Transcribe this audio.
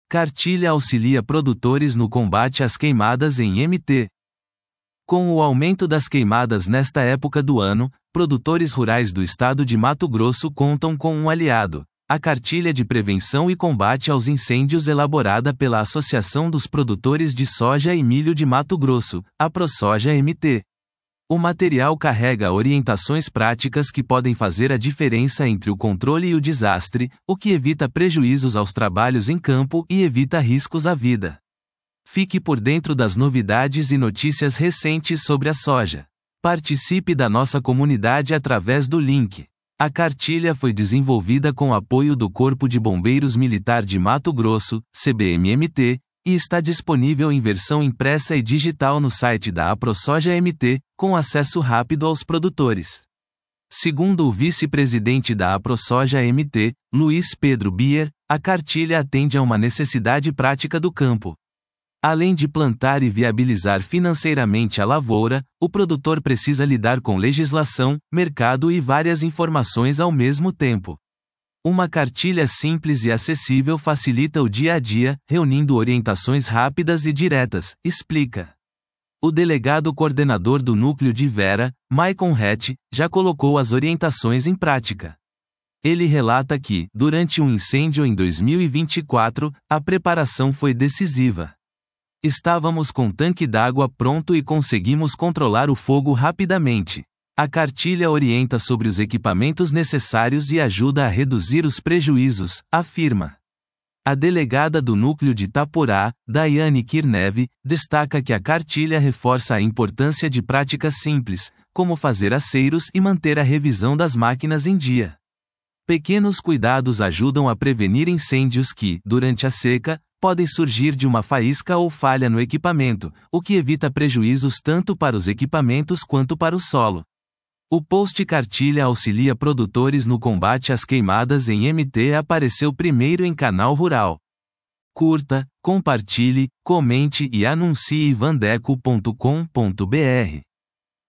Cartilha auxilia produtores no combate às queimadas em MT. Com o aumento das queimadas nesta época do ano, produtores rurais do estado de Mato Grosso contam com um aliado: a Cartilha de Prevenção e Combate aos Incêndios elaborada pela Associação dos Produtores de Soja e Milho de Mato Grosso, a ProSoja MT. O material carrega orientações práticas que podem fazer a diferença entre o controle e o desastre, o que evita prejuízos aos trabalhos em campo e evita riscos à vida. Fique por dentro das novidades e notícias recentes sobre a soja. Participe da nossa comunidade através do link. A cartilha foi desenvolvida com apoio do Corpo de Bombeiros Militar de Mato Grosso, CBM-MT, e está disponível em versão impressa e digital no site da ProSoja MT, com acesso rápido aos produtores. Segundo o vice-presidente da ProSoja MT, Luiz Pedro Bier, a cartilha atende a uma necessidade prática do campo. Além de plantar e viabilizar financeiramente a lavoura, o produtor precisa lidar com legislação, mercado e várias informações ao mesmo tempo. Uma cartilha simples e acessível facilita o dia a dia, reunindo orientações rápidas e diretas, explica. O delegado coordenador do núcleo de Vera, Maicon Hatch, já colocou as orientações em prática. Ele relata que, durante um incêndio em 2024, a preparação foi decisiva. Estávamos com tanque d'água pronto e conseguimos controlar o fogo rapidamente. A cartilha orienta sobre os equipamentos necessários e ajuda a reduzir os prejuízos, afirma. A delegada do núcleo de Itaporá, Daiane Kirnev, destaca que a cartilha reforça a importância de práticas simples, como fazer aceiros e manter a revisão das máquinas em dia. Pequenos cuidados ajudam a prevenir incêndios que, durante a seca, podem surgir de uma faísca ou falha no equipamento, o que evita prejuízos tanto para os equipamentos quanto para o solo. O post Cartilha auxilia produtores no combate às queimadas em MT apareceu primeiro em Canal Rural. Curta, compartilhe, comente e anuncie vandeco.com.br.